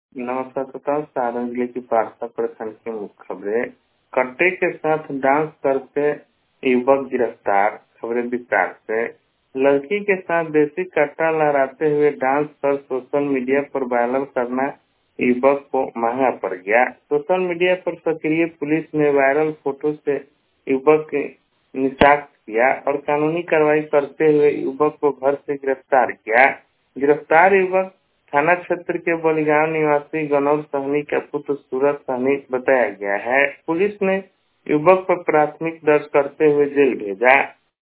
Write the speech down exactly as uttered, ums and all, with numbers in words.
नमस्कार श्रोताओं, सारण जिले की पारसा प्रखंड की मुख्य खबरें। कट्टे के साथ डांस करते युवक गिरफ्तार। खबरें विस्तार से। लड़की के साथ देसी कट्टा लहराते हुए डांस कर सोशल मीडिया पर वायरल करना युवक को महंगा पड़ गया। सोशल मीडिया पर सक्रिय पुलिस ने वायरल फोटो से युवक के निशात किया और कानूनी कार्रवाई करते हुए युवक को घर से गिरफ्तार किया। गिरफ्तार युवक थाना क्षेत्र के बलिगांव निवासी गनौर सहनी का पुत्र सूरज सहनी बताया गया है। पुलिस ने युवक पर प्राथमिक दर्ज करते हुए जेल भेजा।